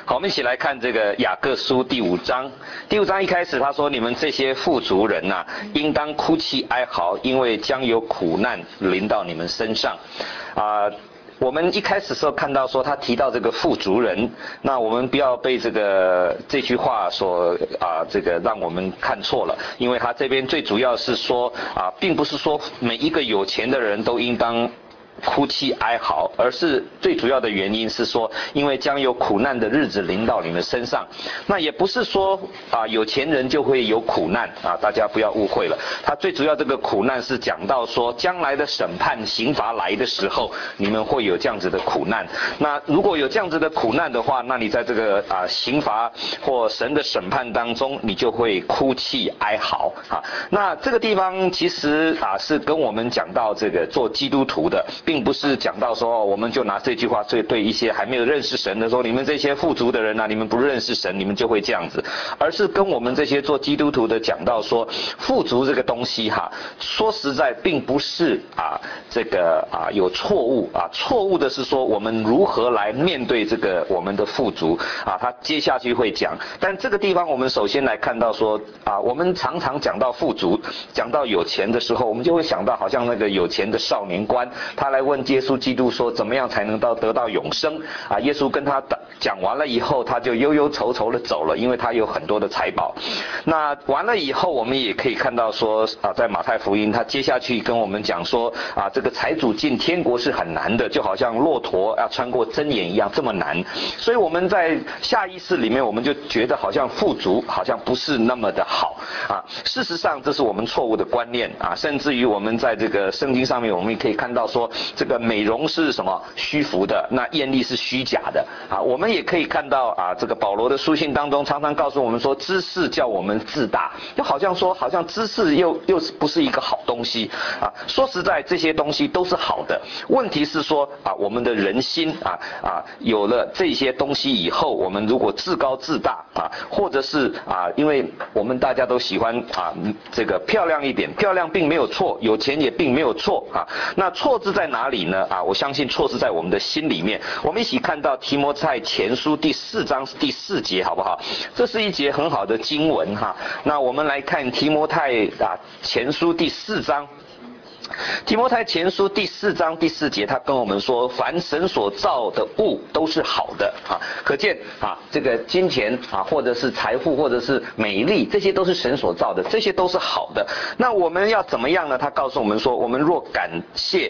好，我们一起来看这个雅各书第5章。第5章一开始他说：“你们这些富足人呐，应当哭泣哀嚎，因为将有苦难临到你们身上。”我们一开始时候看到说他提到这个富足人，那我们不要被这句话所让我们看错了，因为他这边最主要是说并不是说每一个有钱的人都应当哭泣哀嚎，而是最主要的原因是说，因为将有苦难的日子临到你们身上。那也不是说有钱人就会有苦难大家不要误会了。他最主要这个苦难是讲到说，将来的审判刑罚来的时候，你们会有这样子的苦难。那如果有这样子的苦难的话，那你在这个刑罚或神的审判当中，你就会哭泣哀嚎那这个地方其实是跟我们讲到这个做基督徒的，并不是讲到说我们就拿这句话对一些还没有认识神的说，你们这些富足的人你们不认识神，你们就会这样子，而是跟我们这些做基督徒的讲到说，富足这个东西说实在并不是有错误错误的是说我们如何来面对这个我们的富足他接下去会讲。但这个地方我们首先来看到说我们常常讲到富足，讲到有钱的时候，我们就会想到好像那个有钱的少年官，他来问耶稣基督说怎么样才能得到永生耶稣跟他讲完了以后，他就忧忧愁愁的走了，因为他有很多的财宝。那完了以后，我们也可以看到说在马太福音他接下去跟我们讲说这个财主进天国是很难的，就好像骆驼要穿过针眼一样这么难。所以我们在下意识里面，我们就觉得好像富足好像不是那么的好事实上这是我们错误的观念甚至于我们在这个圣经上面，我们也可以看到说这个美容是什么虚浮的，那艳丽是虚假的我们也可以看到这个保罗的书信当中常常告诉我们说，知识叫我们自大，就好像说好像知识又不是一个好东西说实在这些东西都是好的，问题是说我们的人心有了这些东西以后，我们如果自高自大或者是因为我们大家都喜欢这个漂亮一点，漂亮并没有错，有钱也并没有错那错字在哪里呢我相信错是在我们的心里面。我们一起看到提摩太前书第4章第4节好不好？这是一节很好的经文那我们来看提摩太前书第4章。提摩太前书第4章第4节，他跟我们说，凡神所造的物都是好的可见这个金钱或者是财富或者是美丽，这些都是神所造的，这些都是好的。那我们要怎么样呢？他告诉我们说，我们若感谢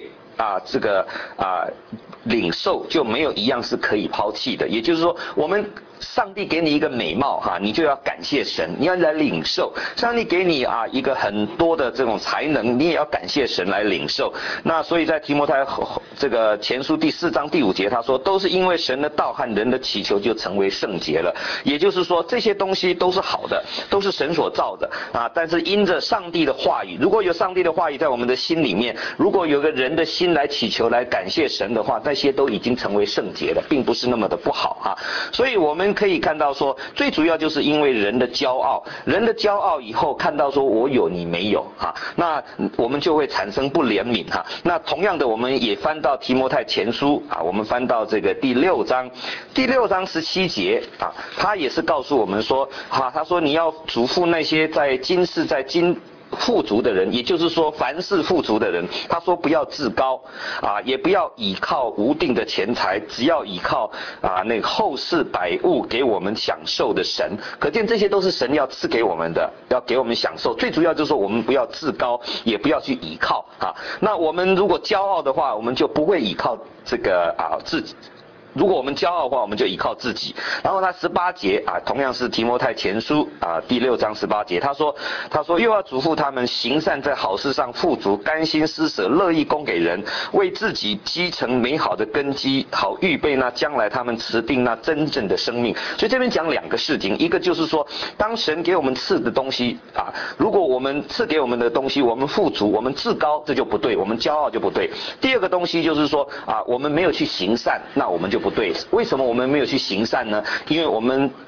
领受，就没有一样是可以抛弃的。也就是说，我们上帝给你一个美貌你就要感谢神，你要来领受。上帝给你一个很多的这种才能，你也要感谢神来领受。那所以在提摩太这个前书第4章第5节，他说都是因为神的道和人的祈求就成为圣洁了。也就是说，这些东西都是好的，都是神所造的但是因着上帝的话语，如果有上帝的话语在我们的心里面，如果有个人的心来祈求来感谢神的话，那些都已经成为圣洁了，并不是那么的不好所以我们可以看到说，最主要就是因为人的骄傲，人的骄傲以后看到说我有你没有那我们就会产生不怜悯那同样的，我们也翻到提摩太前书我们翻到这个第6章17节他也是告诉我们说他说你要嘱咐那些在今世在今富足的人，也就是说凡是富足的人，他说不要自高也不要倚靠无定的钱财，只要倚靠那个后世百物给我们享受的神。可见这些都是神要赐给我们的，要给我们享受。最主要就是说我们不要自高，也不要去倚靠那我们如果骄傲的话，我们就不会倚靠这个自己。如果我们骄傲的话，我们就依靠自己。然后他18节同样是提摩太前书第6章18节，他说又要嘱咐他们行善，在好事上富足，甘心施舍，乐意供给人，为自己积成美好的根基，好预备那将来他们持定那真正的生命。所以这边讲2个事情，一个就是说，当神给我们赐的东西如果我们赐给我们的东西，我们富足，我们自高，这就不对，我们骄傲就不对。第二个东西就是说我们没有去行善，那我们就不对。为什么我们没有去行善呢？因为我们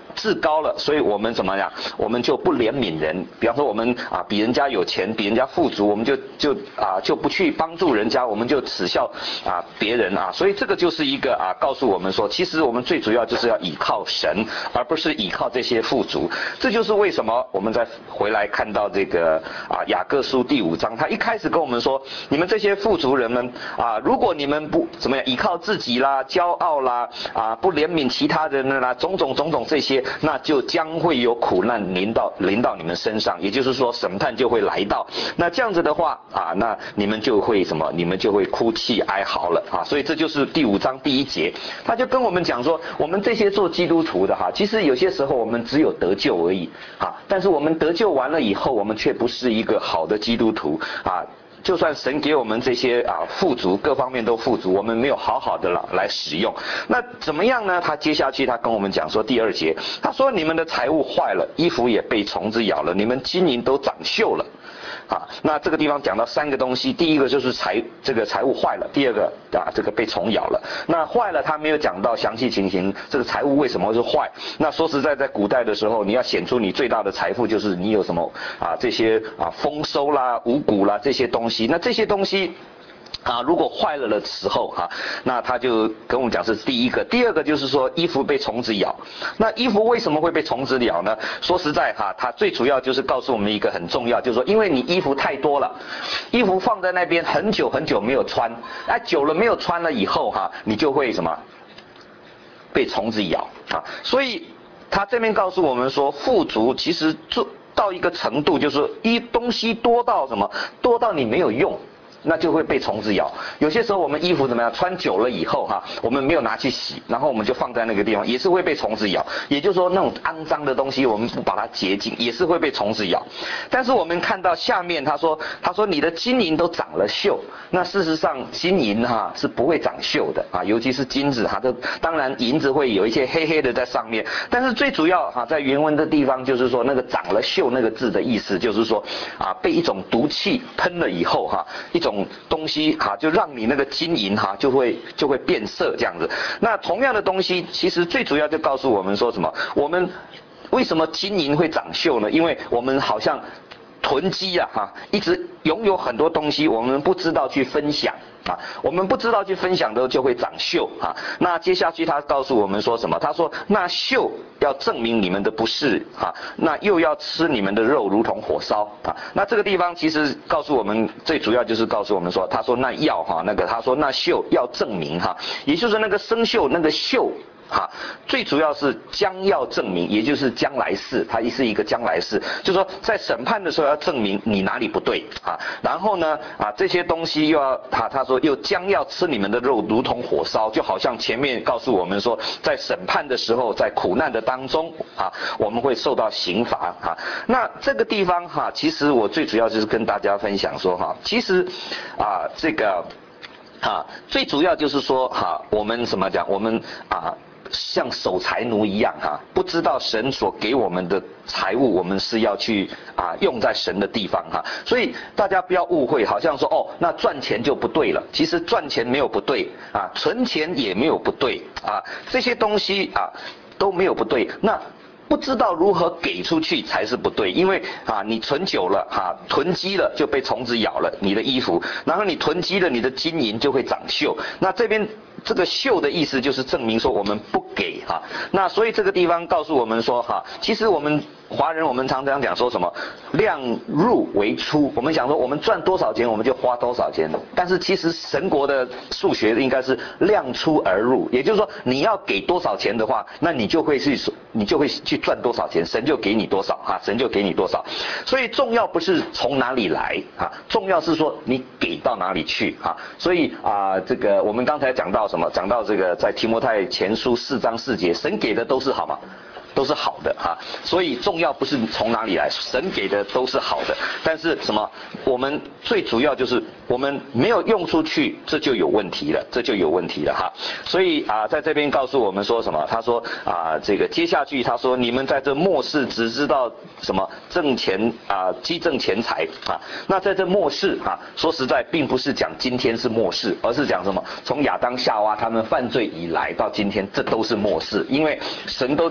自高了，所以我们怎么样？我们就不怜悯人。比方说我们比人家有钱，比人家富足，我们就不去帮助人家，我们就耻笑别人所以这个就是一个告诉我们说，其实我们最主要就是要倚靠神，而不是倚靠这些富足。这就是为什么我们再回来看到这个雅各书第5章，他一开始跟我们说，你们这些富足人们如果你们不怎么样倚靠自己啦、骄傲啦不怜悯其他人啦，种种这些。那就将会有苦难临到你们身上，也就是说审判就会来到。那这样子的话那你们就会什么？你们就会哭泣哀嚎了所以这就是第5章第1节，他就跟我们讲说，我们这些做基督徒的其实有些时候我们只有得救而已但是我们得救完了以后，我们却不是一个好的基督徒就算神给我们这些富足，各方面都富足，我们没有好好的来使用，那怎么样呢？他接下去他跟我们讲说第2节，他说你们的财物坏了，衣服也被虫子咬了，你们金银都长锈了那这个地方讲到3个东西，第一个就是这个财物坏了，第2个这个被虫咬了。那坏了他没有讲到详细情形，这个财物为什么会坏？那说实在，在古代的时候，你要显出你最大的财富，就是你有什么这些丰收啦、五谷啦这些东西。那这些东西如果坏了的时候那他就跟我们讲是第一个。第2个就是说衣服被虫子咬。那衣服为什么会被虫子咬呢？说实在他最主要就是告诉我们一个很重要，就是说因为你衣服太多了，衣服放在那边很久没有穿，久了没有穿了以后你就会什么被虫子咬所以他这边告诉我们说，富足其实到一个程度，就是东西多到什么？多到你没有用，那就会被虫子咬。有些时候我们衣服怎么样，穿久了以后我们没有拿去洗，然后我们就放在那个地方，也是会被虫子咬。也就是说那种肮脏的东西，我们不把它洁净，也是会被虫子咬。但是我们看到下面他说你的金银都长了锈。那事实上金银是不会长锈的尤其是金子当然银子会有一些黑黑的在上面，但是最主要在原文的地方就是说那个长了锈那个字的意思就是说被一种毒气喷了以后一种东西就让你那个金银就会变色这样子。那同样的东西其实最主要就告诉我们说什么？我们为什么金银会长锈呢？因为我们好像囤积一直拥有很多东西，我们不知道去分享我们不知道去分享的就会长锈那接下去他告诉我们说什么？他说那锈要证明你们的不是那又要吃你们的肉如同火烧那这个地方其实告诉我们最主要就是告诉我们说，他说那要他说那锈要证明也就是那个生锈那个锈最主要是将要证明，也就是将来世，它是一个将来世，就是说在审判的时候要证明你哪里不对然后呢这些东西又要他说又将要吃你们的肉如同火烧，就好像前面告诉我们说，在审判的时候，在苦难的当中我们会受到刑罚那这个地方其实我最主要就是跟大家分享说其实这个最主要就是说我们怎么讲？我们像守财奴一样不知道神所给我们的财物，我们是要去用在神的地方所以大家不要误会，好像说那赚钱就不对了。其实赚钱没有不对存钱也没有不对这些东西都没有不对。那不知道如何给出去才是不对，因为你存久了囤积了就被虫子咬了你的衣服，然后你囤积了你的金银就会长锈。那这边这个锈的意思就是证明说我们不给那所以这个地方告诉我们说其实我们华人我们常常讲说什么量入为出，我们想说我们赚多少钱我们就花多少钱，但是其实神国的数学应该是量出而入，也就是说你要给多少钱的话，那你就会去赚多少钱，神就给你多少神就给你多少。所以重要不是从哪里来重要是说你给到哪里去所以这个我们刚才讲到什么？讲到这个在提摩太前书4章4节，神给的都是好吗？都是好的所以重要不是从哪里来，神给的都是好的，但是什么？我们最主要就是我们没有用出去，这就有问题了，所以在这边告诉我们说什么？他说这个接下去他说你们在这末世只知道什么挣钱积挣钱财那在这末世说实在并不是讲今天是末世，而是讲什么？从亚当夏娃他们犯罪以来到今天，这都是末世，因为神都借着末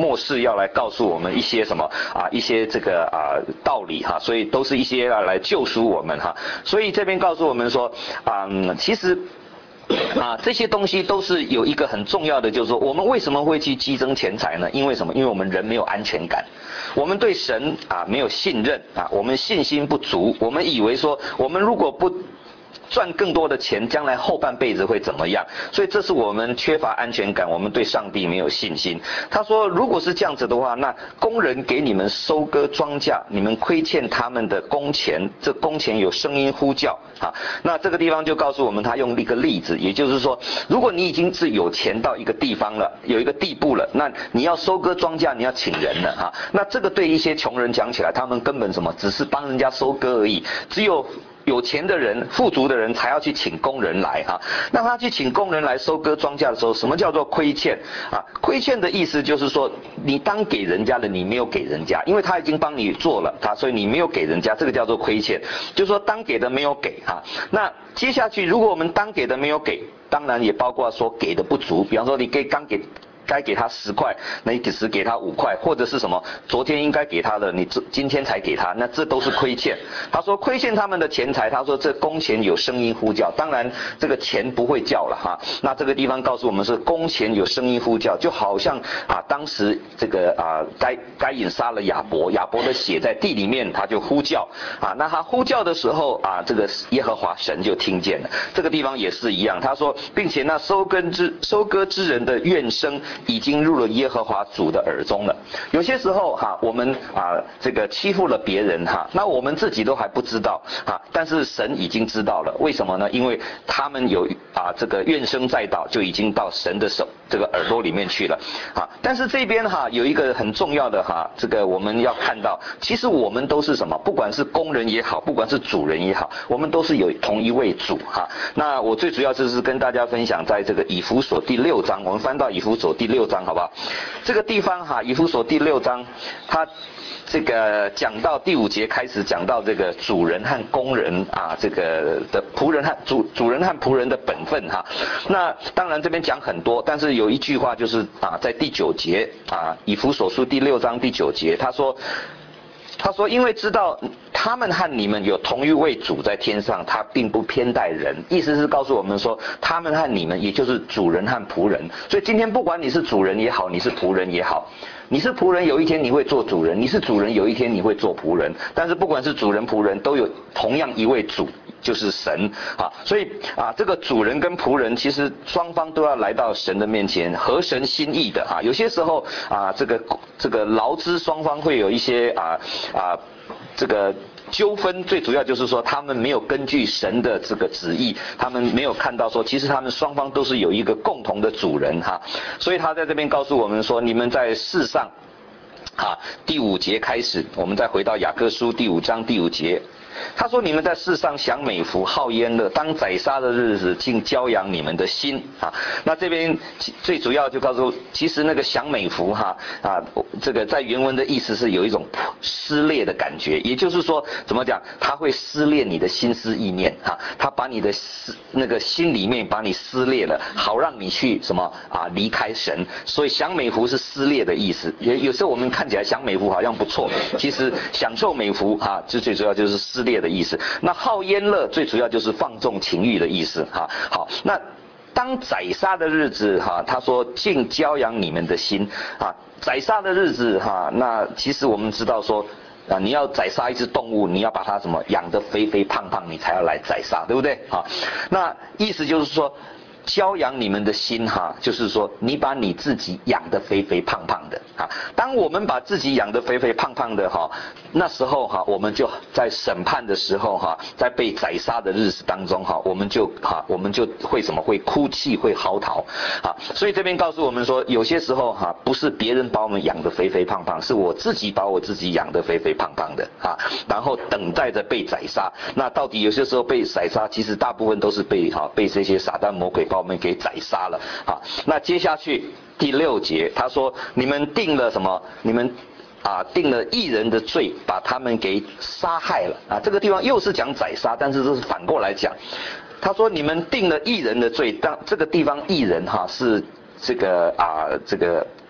末世要来告诉我们一些什么一些这个道理哈，所以都是一些要来救赎我们哈。所以这边告诉我们说其实这些东西都是有一个很重要的，就是说我们为什么会去激增钱财呢？因为什么？因为我们人没有安全感，我们对神没有信任我们信心不足，我们以为说我们如果不赚更多的钱，将来后半辈子会怎么样？所以这是我们缺乏安全感，我们对上帝没有信心。他说，如果是这样子的话，那工人给你们收割庄稼，你们亏欠他们的工钱，这工钱有声音呼叫那这个地方就告诉我们，他用一个例子，也就是说，如果你已经是有钱到一个地方了，有一个地步了，那你要收割庄稼，你要请人了那这个对一些穷人讲起来，他们根本什么，只是帮人家收割而已，只有钱的人、富足的人才要去请工人来那他去请工人来收割庄稼的时候，什么叫做亏欠亏欠的意思就是说，你当给人家的，你没有给人家，因为他已经帮你做了所以你没有给人家，这个叫做亏欠，就是说当给的没有给那接下去，如果我们当给的没有给，当然也包括说给的不足，比方说你该给他10块，那你只给他5块，或者是什么，昨天应该给他的，你今天才给他，那这都是亏欠。他说亏欠他们的钱财，他说这工钱有声音呼叫，当然这个钱不会叫了那这个地方告诉我们是工钱有声音呼叫，就好像当时这个该隐杀了亚伯的血在地里面，他就呼叫那他呼叫的时候这个耶和华神就听见了。这个地方也是一样，他说，并且那收割之人的怨声已经入了耶和华主的耳中了。有些时候我们这个欺负了别人那我们自己都还不知道但是神已经知道了。为什么呢？因为他们有这个怨声载道，就已经到神的这个耳朵里面去了但是这边有一个很重要的这个我们要看到，其实我们都是什么？不管是工人也好，不管是主人也好，我们都是有同一位主那我最主要就是跟大家分享，在这个以弗所第6章，我们翻到以弗所第6章好不好？这个地方以弗所第6章，他这个讲到第5节开始讲到这个主人和工人这个的仆人和主人和仆人的本分那当然这边讲很多，但是有一句话就是在第9节以弗所书第6章第9节，他说因为知道他们和你们有同一位主在天上，他并不偏待人，意思是告诉我们说，他们和你们也就是主人和仆人。所以今天不管你是主人也好，你是仆人也好，你是仆人有一天你会做主人，你是主人有一天你会做仆人，但是不管是主人仆人都有同样一位主，就是神所以这个主人跟仆人其实双方都要来到神的面前，合神心意的有些时候这个劳资双方会有一些这个纠纷，最主要就是说他们没有根据神的这个旨意，他们没有看到说其实他们双方都是有一个共同的主人所以他在这边告诉我们说，你们在世上第5节开始，我们再回到雅各书第5章第5节，他说，你们在世上享美福好烟乐，当宰杀的日子竟骄养你们的心那这边最主要就告诉，其实那个享美福这个在原文的意思是有一种撕裂的感觉，也就是说怎么讲，他会撕裂你的心思意念他把你的那个心里面把你撕裂了，好让你去什么离开神。所以享美福是撕裂的意思。有时候我们看起来享美福好像不错，其实享受美福这最主要就是撕裂的意思。那好烟乐最主要就是放纵情欲的意思好，那当宰杀的日子他说竟骄养你们的心宰杀的日子那其实我们知道说你要宰杀一只动物，你要把它什么养得肥肥胖胖，你才要来宰杀，对不对那意思就是说骄养你们的心就是说你把你自己养得肥肥胖胖的当我们把自己养得肥肥胖胖的那时候我们就在审判的时候在被宰杀的日子当中我们就会什么，会哭泣，会嚎啕所以这边告诉我们说，有些时候不是别人把我们养得肥肥胖胖，是我自己把我自己养得肥肥胖胖的然后等待着被宰杀。那到底有些时候被宰杀，其实大部分都是被这些撒旦魔鬼把我们给宰杀了那接下去第6节他说，你们定了什么？你们定了义人的罪，把他们给杀害了这个地方又是讲宰杀，但是这是反过来讲。他说你们定了义人的罪，这个地方义人是这个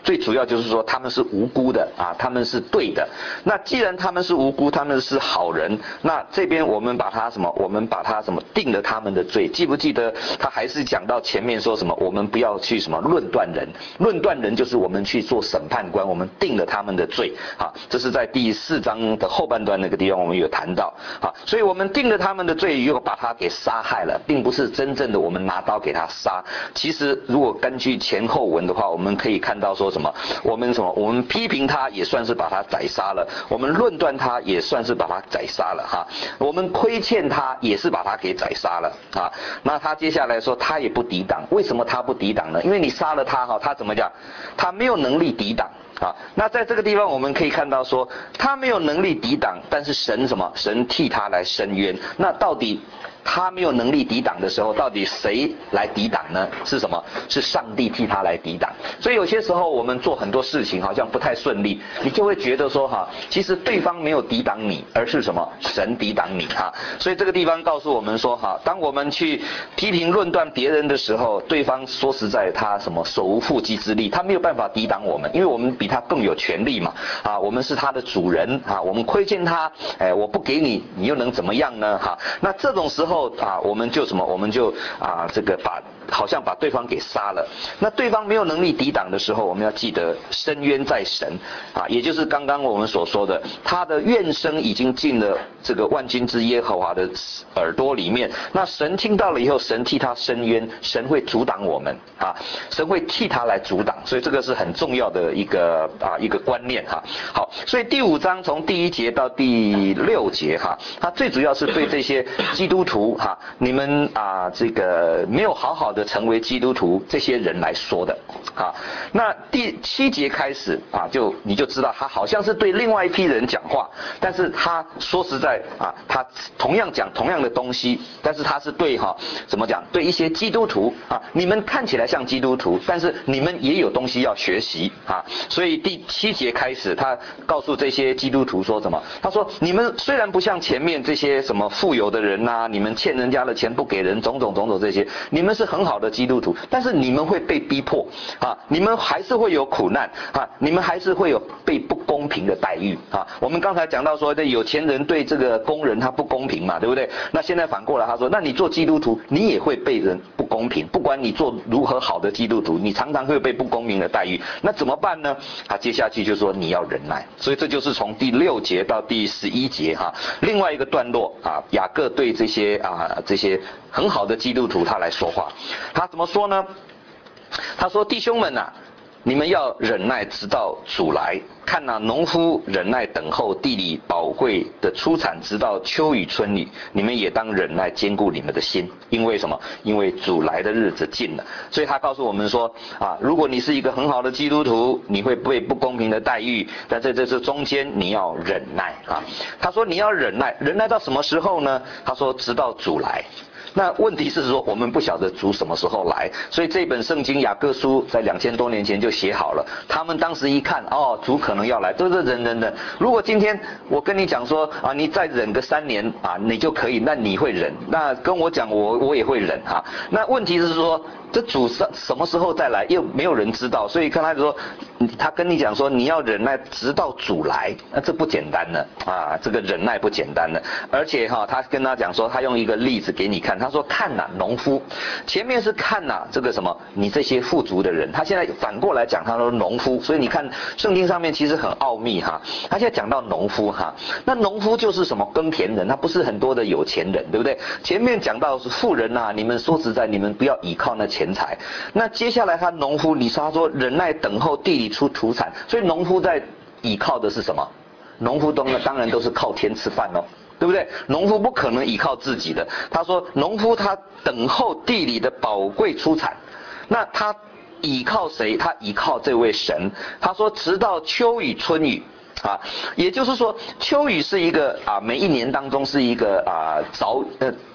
最主要就是说他们是无辜的啊，他们是对的。那既然他们是无辜，他们是好人，那这边我们把他什么？我们把他什么定了他们的罪？记不记得他还是讲到前面说什么？我们不要去什么论断人，论断人就是我们去做审判官，我们定了他们的罪啊。这是在第4章的后半段那个地方我们有谈到啊，所以我们定了他们的罪，又把他给杀害了，并不是真正的我们拿刀给他杀。其实如果根据前后文的话，我们可以看到说什么？我们批评他也算是把他宰杀了，我们论断他也算是把他宰杀了哈，我们亏欠他也是把他给宰杀了啊。那他接下来说他也不抵挡，为什么他不抵挡呢？因为你杀了他哈，他怎么讲？他没有能力抵挡。啊，那在这个地方我们可以看到说，他没有能力抵挡，但是神什么？神替他来伸冤。那到底他没有能力抵挡的时候，到底谁来抵挡呢？是什么？是上帝替他来抵挡。所以有些时候我们做很多事情好像不太顺利，你就会觉得说哈，其实对方没有抵挡你，而是什么？神抵挡你哈。所以这个地方告诉我们说哈，当我们去批评论断别人的时候，对方说实在他什么手无缚鸡之力，他没有办法抵挡我们，因为我们比他更有权利嘛啊，我们是他的主人啊，我们亏欠他，我不给你，你又能怎么样呢哈？那这种时候啊，我们就什么？我们就这个好像把对方给杀了。那对方没有能力抵挡的时候，我们要记得伸冤在神啊，也就是刚刚我们所说的，他的怨声已经进了这个万军之耶和华的耳朵里面。那神听到了以后，神替他伸冤，神会阻挡我们啊，神会替他来阻挡。所以这个是很重要的一个观念哈。好，所以第5章从第1节到第6节哈，它最主要是对这些基督徒哈，你们这个没有好好的成为基督徒这些人来说的啊。那第7节开始你就知道他好像是对另外一批人讲话，但是他说实在他同样讲同样的东西，但是他是对怎么讲？对一些基督徒你们看起来像基督徒，但是你们也有东西要学习所以第7节开始，他告诉这些基督徒说什么？他说：你们虽然不像前面这些什么富有的人你们欠人家的钱不给人，种种这些，你们是很好的基督徒，但是你们会被逼迫你们还是会有苦难你们还是会有被不公平的待遇我们刚才讲到说，这有钱人对这个工人他不公平嘛，对不对？那现在反过来他说，那你做基督徒，你也会被人不公平，不管你做如何好的基督徒，你常常会被不公平的待遇，那怎么办呢？接下去就说你要忍耐。所以这就是从第6节到第11节另外一个段落雅各对这些很好的基督徒他来说话。他怎么说呢？他说：弟兄们你们要忍耐直到主来，看农夫忍耐等候地里宝贵的出产，直到秋雨春雨，你们也当忍耐坚固你们的心，因为什么？因为主来的日子近了。所以他告诉我们说如果你是一个很好的基督徒，你会被不公平的待遇，但在这中间你要忍耐他说你要忍耐，忍耐到什么时候呢？他说直到主来。那问题是说，我们不晓得主什么时候来，所以这本圣经雅各书在2000多年前就写好了。他们当时一看，主可能要来，都是忍。如果今天我跟你讲说你再忍个3年你就可以，那你会忍。那跟我讲，我也会忍那问题是说，这主什么时候再来，又没有人知道。所以刚才说，他跟你讲说你要忍耐直到主来，那这不简单了这个忍耐不简单了。而且他跟他讲说，他用一个例子给你看。他说看农夫，前面是看这个什么你这些富足的人，他现在反过来讲他说农夫。所以你看圣经上面其实很奥秘他现在讲到农夫那农夫就是什么耕田人，他不是很多的有钱人，对不对？前面讲到是富人你们说实在，你们不要依靠那钱财。那接下来他农夫，他说忍耐等候地里出土产，所以农夫在依靠的是什么？农夫当然都是靠天吃饭对不对？农夫不可能依靠自己的。他说农夫他等候地里的宝贵出产，那他依靠谁？他依靠这位神。他说直到秋雨春雨也就是说秋雨是一个每一年当中是一个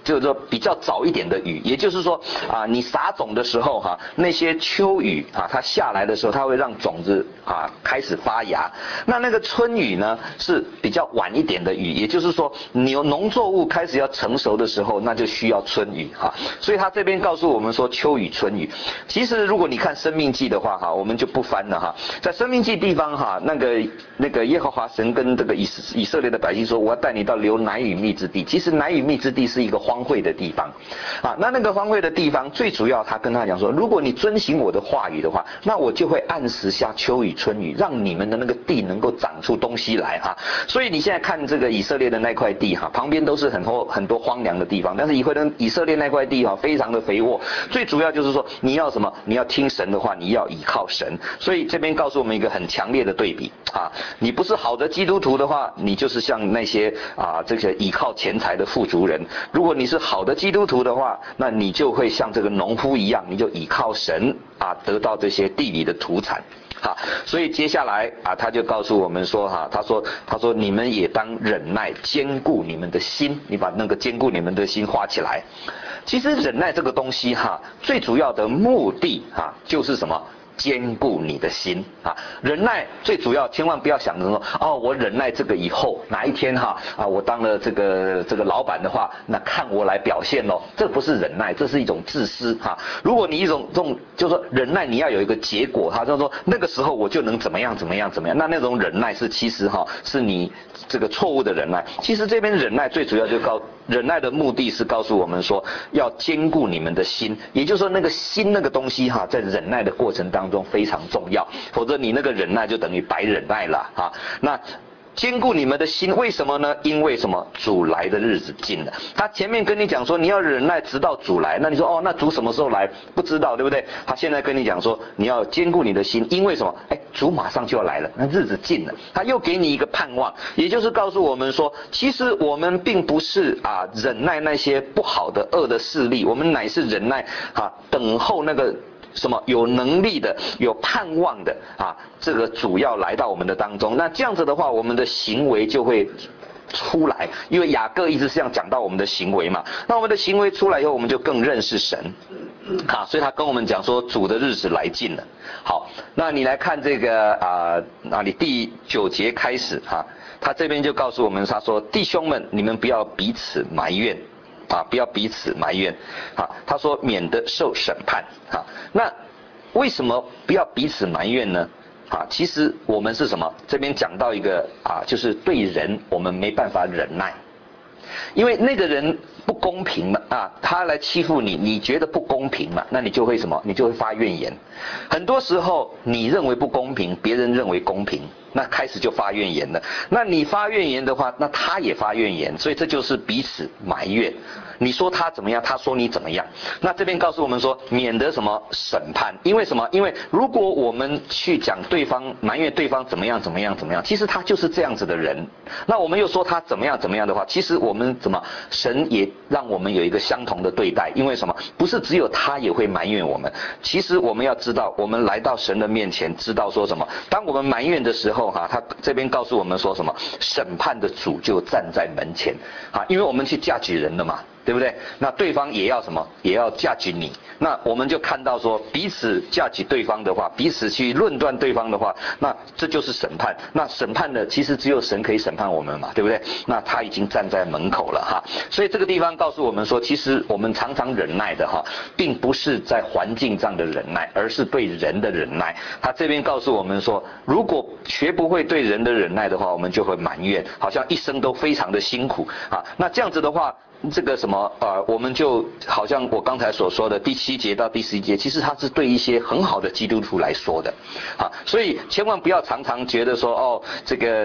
就是说比较早一点的雨，也就是说啊，你撒种的时候哈，那些秋雨啊，它下来的时候，它会让种子啊开始发芽。那个春雨呢，是比较晚一点的雨，也就是说，你有农作物开始要成熟的时候，那就需要春雨哈。所以他这边告诉我们说秋雨春雨。其实如果你看生命记的话哈，我们就不翻了哈。在生命记地方哈，那个耶和华神跟这个以色列的百姓说，我要带你到流奶与蜜之地。其实奶与蜜之地是一个荒废的地方啊。那个荒废的地方，最主要他跟他讲说，如果你遵行我的话语的话，那我就会按时下秋雨春雨，让你们的那个地能够长出东西来哈。所以你现在看这个以色列的那块地哈，旁边都是很多荒凉的地方，但是以色列那块地哈，非常的肥沃。最主要就是说，你要什么？你要听神的话，你要倚靠神。所以这边告诉我们一个很强烈的对比啊，你不是好的基督徒的话，你就是像那些这些倚靠钱财的富足人；如果你是好的基督徒的话，那你就会像这个农夫一样，你就倚靠神啊，得到这些地里的土产。好，所以接下来啊，他就告诉我们说哈，他说你们也当忍耐，坚固你们的心。你把那个坚固你们的心画起来。其实忍耐这个东西哈，最主要的目的哈，就是什么？坚固你的心啊！忍耐最主要，千万不要想着说哦，我忍耐这个以后哪一天哈我当了这个老板的话，那看我来表现咯。这不是忍耐，这是一种自私哈。如果你这种就是说忍耐，你要有一个结果哈，就是说那个时候我就能怎么样，那种忍耐是其实哈是你这个错误的忍耐。其实这边忍耐最主要就忍耐的目的是告诉我们说，要坚固你们的心，也就是说那个心那个东西哈，在忍耐的过程当中非常重要，否则你那个忍耐就等于白忍耐了啊。那坚固你们的心，为什么呢？因为什么？主来的日子近了。他前面跟你讲说你要忍耐直到主来，那你说哦，那主什么时候来？不知道，对不对？他现在跟你讲说你要坚固你的心，因为什么？主马上就要来了，那日子近了。他又给你一个盼望，也就是告诉我们说，其实我们并不是忍耐那些不好的恶的势力，我们乃是忍耐等候那个什么有能力的、有盼望的这个主要来到我们的当中。那这样子的话，我们的行为就会出来，因为雅各一直这样讲到我们的行为嘛。那我们的行为出来以后，我们就更认识神所以他跟我们讲说，主的日子来近了。好，那你来看这个你第9节开始他这边就告诉我们，他说弟兄们，你们不要彼此埋怨不要彼此埋怨他说免得受审判那为什么不要彼此埋怨呢？其实我们是什么？这边讲到一个就是对人我们没办法忍耐，因为那个人不公平嘛他来欺负你，你觉得不公平嘛，那你就会什么？你就会发怨言。很多时候你认为不公平，别人认为公平，那开始就发怨言了。那你发怨言的话，那他也发怨言，所以这就是彼此埋怨。你说他怎么样，他说你怎么样。那这边告诉我们说，免得什么审判。因为什么？因为如果我们去讲对方埋怨对方怎么样，其实他就是这样子的人。那我们又说他怎么样的话，其实我们神也让我们有一个相同的对待。因为什么？不是只有他也会埋怨我们。其实我们要知道，我们来到神的面前，知道说什么？当我们埋怨的时候他这边告诉我们说什么？审判的主就站在门前因为我们去嫁娶人了嘛。对不对？那对方也要什么？也要嫁娶你。那我们就看到说，彼此嫁娶对方的话，彼此去论断对方的话，那这就是审判。那审判的其实只有神可以审判我们嘛，对不对？那他已经站在门口了所以这个地方告诉我们说，其实我们常常忍耐的并不是在环境上的忍耐，而是对人的忍耐。他这边告诉我们说，如果学不会对人的忍耐的话，我们就会埋怨，好像一生都非常的辛苦那这样子的话，这个什么我们就好像我刚才所说的第7节到第11节，其实它是对一些很好的基督徒来说的所以千万不要常常觉得说这个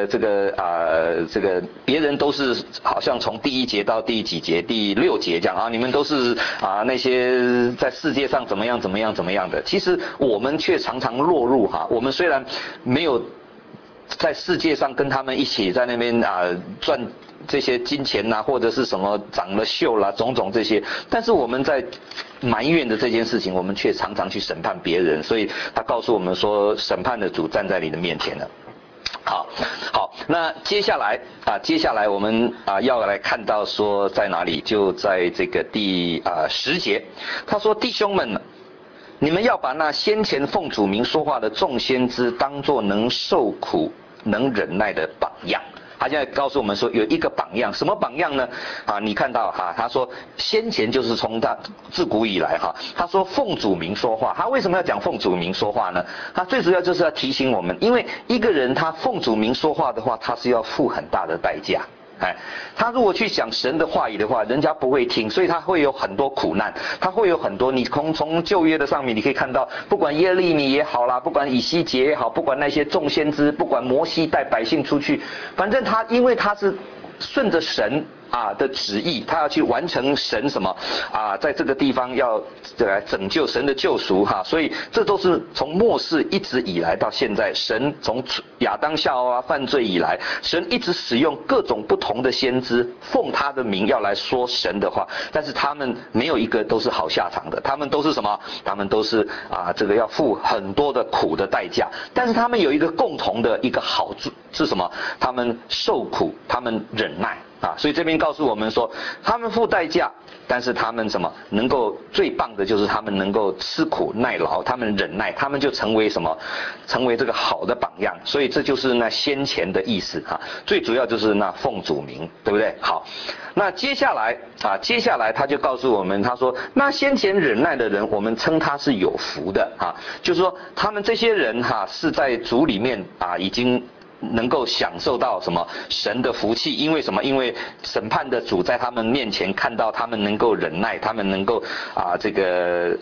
别人都是好像从第1节到第几节第6节讲你们都是那些在世界上怎么样的，其实我们却常常落入我们虽然没有在世界上跟他们一起在那边赚这些金钱或者是什么长了锈啦种种这些，但是我们在埋怨的这件事情，我们却常常去审判别人。所以他告诉我们说，审判的主站在你的面前了。好， 那接下来我们要来看到说在哪里，就在这个第10节，他说弟兄们，你们要把那先前奉主名说话的众先知当作能受苦能忍耐的榜样。他现在告诉我们说有一个榜样，什么榜样呢？你看到他说先前就是从他自古以来他说奉主名说话，他为什么要讲奉主名说话呢？他最主要就是要提醒我们，因为一个人他奉主名说话的话，他是要付很大的代价。他如果去讲神的话语的话，人家不会听，所以他会有很多苦难，他会有很多，你从旧约的上面你可以看到，不管耶利米也好啦，不管以西结也好，不管那些众先知，不管摩西带百姓出去，反正因为他是顺着神的旨意，他要去完成神什么在这个地方要来拯救神的救赎所以这都是从末世一直以来到现在，神从亚当夏娃犯罪以来，神一直使用各种不同的先知奉他的名要来说神的话，但是他们没有一个都是好下场的，他们都是什么？他们都是这个要付很多的苦的代价，但是他们有一个共同的一个好处是什么？他们受苦，他们忍耐所以这边告诉我们说，他们付代价，但是他们什么能够最棒的就是他们能够吃苦耐劳，他们忍耐，他们就成为什么？成为这个好的榜样。所以这就是那先前的意思最主要就是那奉主名，对不对？好，那接下来他就告诉我们，他说那先前忍耐的人，我们称他是有福的就是说他们这些人是在主里面已经能够享受到什么神的福气，因为什么？因为审判的主在他们面前看到他们能够忍耐，他们能够这个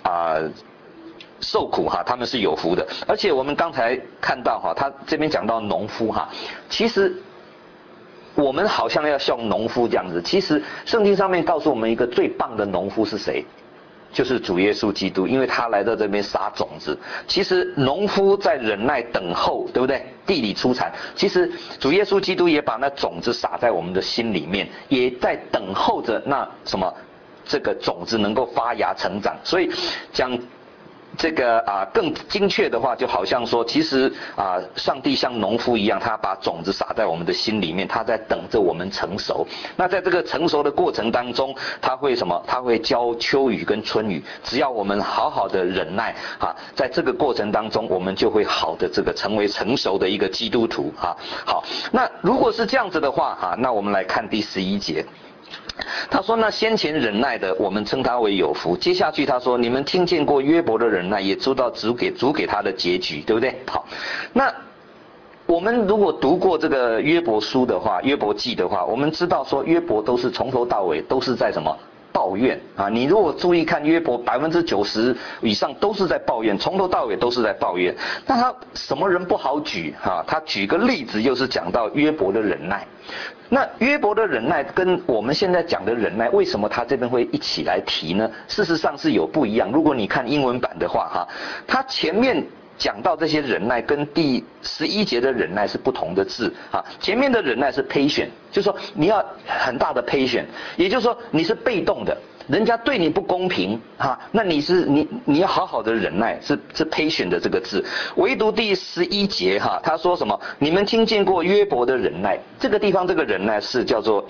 受苦他们是有福的。而且我们刚才看到他这边讲到农夫其实我们好像要像农夫这样子，其实圣经上面告诉我们一个最棒的农夫是谁？就是主耶稣基督，因为他来到这边撒种子。其实农夫在忍耐等候，对不对？地里出产。其实主耶稣基督也把那种子撒在我们的心里面，也在等候着那什么这个种子能够发芽成长。所以讲这个更精确的话，就好像说，其实上帝像农夫一样，他把种子撒在我们的心里面，他在等着我们成熟。那在这个成熟的过程当中，他会什么？他会浇秋雨跟春雨。只要我们好好的忍耐在这个过程当中，我们就会好的这个成为成熟的一个基督徒好，那如果是这样子的话那我们来看第11节。他说那先前忍耐的，我们称他为有福。接下去他说，你们听见过约伯的忍耐，也知道主给他的结局，对不对？好，那我们如果读过这个约伯书的话，约伯记的话，我们知道说约伯都是从头到尾都是在什么？抱怨你如果注意看约伯90%以上都是在抱怨，从头到尾都是在抱怨。那他什么人不好举他举个例子，就是讲到约伯的忍耐。那约伯的忍耐跟我们现在讲的忍耐，为什么他这边会一起来提呢？事实上是有不一样。如果你看英文版的话他前面讲到这些忍耐跟第11节的忍耐是不同的字前面的忍耐是 patient， 就是说你要很大的 patient， 也就是说你是被动的，人家对你不公平那你要好好的忍耐，是 patient 的这个字。唯独第11节他说什么？你们听见过约伯的忍耐，这个地方这个忍耐是叫做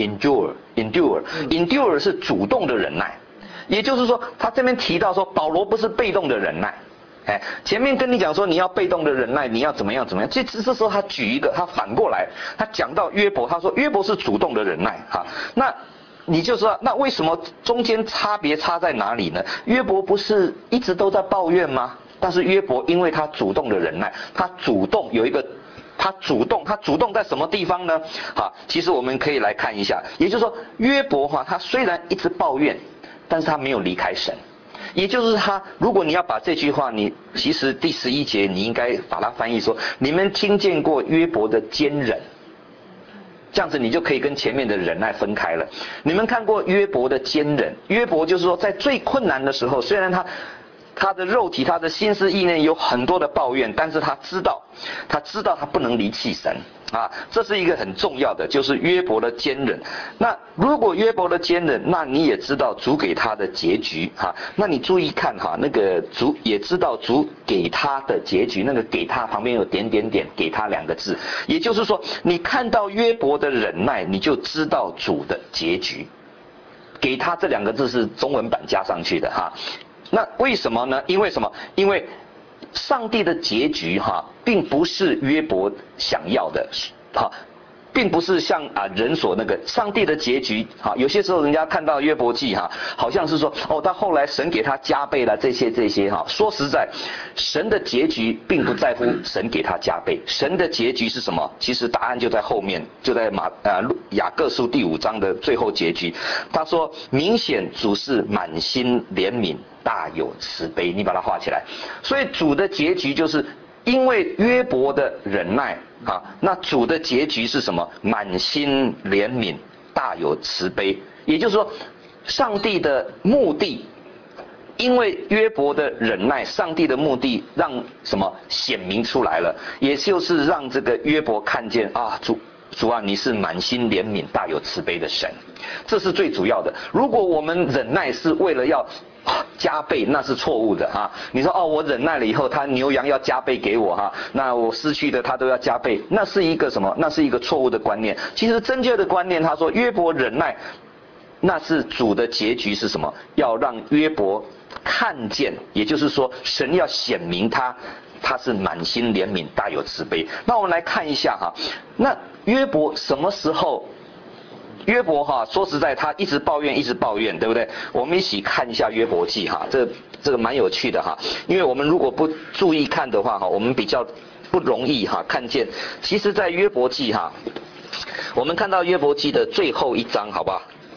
endure 是主动的忍耐，也就是说他这边提到说保罗不是被动的忍耐。前面跟你讲说你要被动的忍耐，你要怎么样，这时候他举一个，他反过来，他讲到约伯，他说约伯是主动的忍耐那你就说那为什么中间差别差在哪里呢？约伯不是一直都在抱怨吗？但是约伯因为他主动的忍耐，他主动有一个他主动在什么地方呢？其实我们可以来看一下，也就是说约伯他虽然一直抱怨，但是他没有离开神。也就是如果你要把这句话，你其实第11节你应该把它翻译说，你们听见过约伯的坚忍，这样子你就可以跟前面的忍耐分开了。你们看过约伯的坚忍，约伯就是说在最困难的时候，虽然他他的肉体、他的心思意念有很多的抱怨，但是他知道他不能离弃神啊，这是一个很重要的，就是约伯的坚忍。那如果约伯的坚忍，那你也知道主给他的结局哈。那你注意看哈，那个主也知道主给他的结局，那个给他旁边有点点点，给他2个字，也就是说，你看到约伯的忍耐，你就知道主的结局。给他这2个字是中文版加上去的哈。那为什么呢？因为什么？因为上帝的结局哈，并不是约伯想要的，哈，并不是像人所那个上帝的结局哈。有些时候人家看到约伯记哈，好像是说他后来神给他加倍了这些哈。说实在，神的结局并不在乎神给他加倍，神的结局是什么？其实答案就在后面，就在雅各书第5章的最后结局。他说，明显主是满心怜悯，大有慈悲，你把它画起来。所以主的结局就是因为约伯的忍耐啊，那主的结局是什么？满心怜悯，大有慈悲。也就是说，上帝的目的，因为约伯的忍耐，上帝的目的让什么显明出来了，也就是让这个约伯看见啊，主啊，你是满心怜悯、大有慈悲的神，这是最主要的。如果我们忍耐是为了要加倍，那是错误的哈。你说我忍耐了以后，他牛羊要加倍给我哈，那我失去的他都要加倍，那是一个什么？那是一个错误的观念。其实正确的观念，他说约伯忍耐，那是主的结局是什么？要让约伯看见，也就是说，神要显明他是满心怜悯，大有慈悲。那我们来看一下哈，那约伯什么时候？约伯哈，说实在，他一直抱怨，对不对？我们一起看一下约伯记哈，这个蛮有趣的哈，因为我们如果不注意看的话哈，我们比较不容易哈看见。其实，在约伯记哈，我们看到约伯记的最后一章，好不好？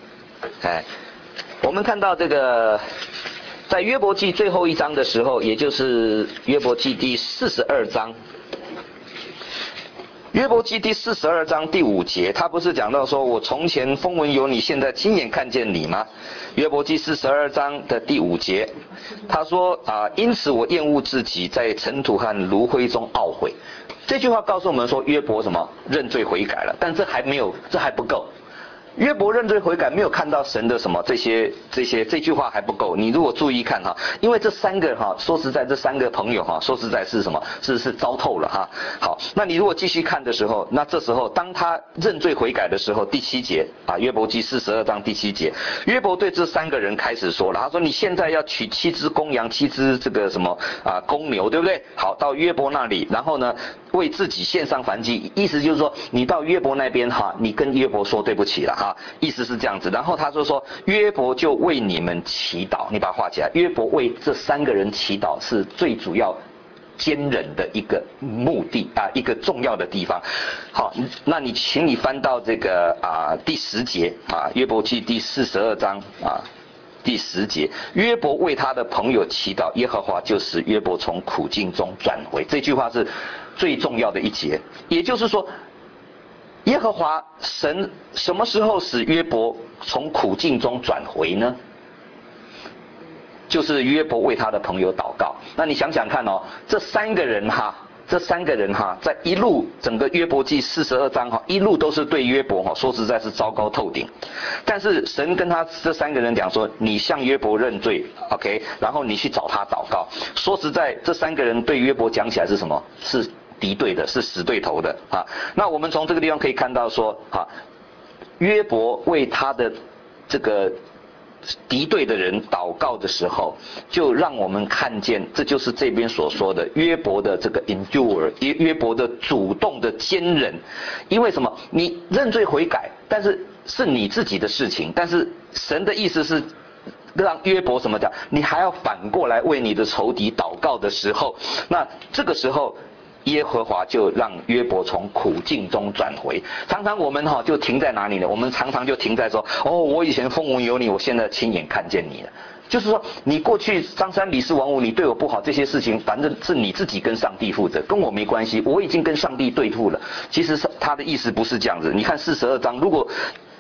我们看到这个，在约伯记最后一章的时候，也就是约伯记第42章。约伯记第42章第5节，他不是讲到说我从前风闻有你，现在亲眼看见你吗？约伯记42章的第5节，他说因此我厌恶自己，在尘土和炉灰中懊悔。这句话告诉我们说，约伯什么认罪悔改了，但这还不够。约伯认罪悔改，没有看到神的什么这句话还不够。你如果注意看哈，因为这3个哈，说实在这3个朋友哈，说实在是什么？是糟透了哈。好，那你如果继续看的时候，那这时候当他认罪悔改的时候，第7节约伯记42章第7节，约伯对这3个人开始说了，他说你现在要取7只公羊，7只这个什么公牛，对不对？好，到约伯那里，然后呢为自己献上燔祭，意思就是说你到约伯那边哈，你跟约伯说对不起了哈。意思是这样子，然后他就说约伯就为你们祈祷，你把它画起来。约伯为这3个人祈祷是最主要坚忍的一个目的一个重要的地方。好，那请你翻到这个第10节约伯记第42章第10节，约伯为他的朋友祈祷，耶和华就使约伯从苦境中转回。这句话是最重要的一节，也就是说，耶和华神什么时候使约伯从苦境中转回呢？就是约伯为他的朋友祷告。那你想想看这3个人哈，在一路整个约伯记42章哈，一路都是对约伯说实在是糟糕透顶。但是神跟他这3个人讲说，你向约伯认罪 ，OK， 然后你去找他祷告。说实在，这3个人对约伯讲起来是什么？是敌对的，是死对头的那我们从这个地方可以看到说约伯为他的这个敌对的人祷告的时候，就让我们看见，这就是这边所说的约伯的这个 endure， 约伯的主动的坚忍。因为什么？你认罪悔改，但是是你自己的事情，但是神的意思是让约伯什么讲？你还要反过来为你的仇敌祷告的时候，那这个时候耶和华就让约伯从苦境中转回。常常我们就停在哪里呢？我们常常就停在说，我以前风闻有你，我现在亲眼看见你了。就是说，你过去张三李四王五，你对我不好，这些事情反正是你自己跟上帝负责，跟我没关系，我已经跟上帝对付了。其实他的意思不是这样子。你看42章，如果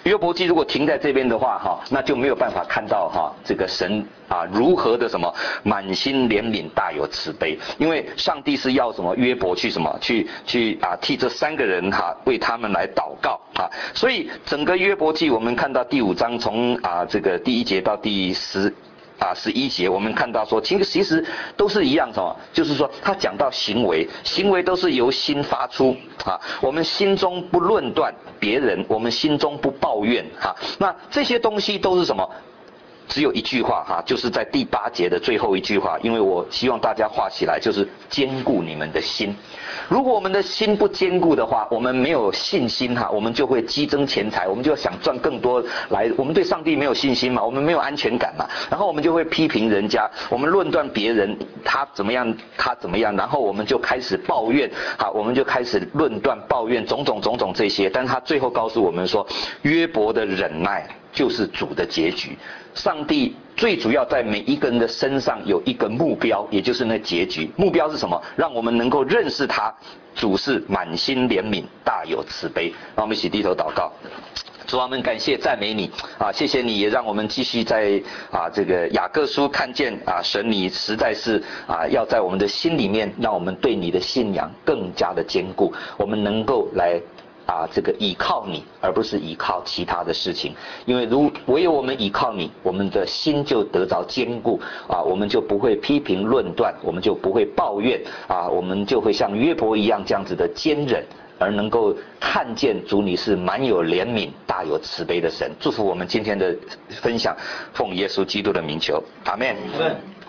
约伯记如果停在这边的话哈，那就没有办法看到哈这个神如何的什么满心怜悯大有慈悲，因为上帝是要什么约伯去什么去替这3个人为他们来祷告所以整个约伯记我们看到第5章从这个第1节到第11节，我们看到说其实都是一样什么，就是说他讲到行为都是由心发出我们心中不论断别人，我们心中不抱怨那这些东西都是什么？只有一句话就是在第8节的最后一句话，因为我希望大家画起来，就是坚固你们的心。如果我们的心不坚固的话，我们没有信心我们就会激增钱财，我们就想赚更多来，我们对上帝没有信心嘛，我们没有安全感嘛，然后我们就会批评人家，我们论断别人他怎么样，然后我们就开始抱怨我们就开始论断抱怨种种这些，但是他最后告诉我们说，约伯的忍耐就是主的结局。上帝最主要在每一个人的身上有一个目标，也就是那结局。目标是什么？让我们能够认识他，主是满心怜悯，大有慈悲。让我们一起低头祷告。主啊，我们感谢赞美你谢谢你，也让我们继续在这个雅各书看见神你实在是要在我们的心里面，让我们对你的信仰更加的坚固，我们能够来这个依靠你，而不是依靠其他的事情。因为唯有我们依靠你，我们的心就得着坚固我们就不会批评论断，我们就不会抱怨我们就会像约伯一样这样子的坚忍，而能够看见主你是满有怜悯大有慈悲的神。祝福我们今天的分享，奉耶稣基督的名求，阿们。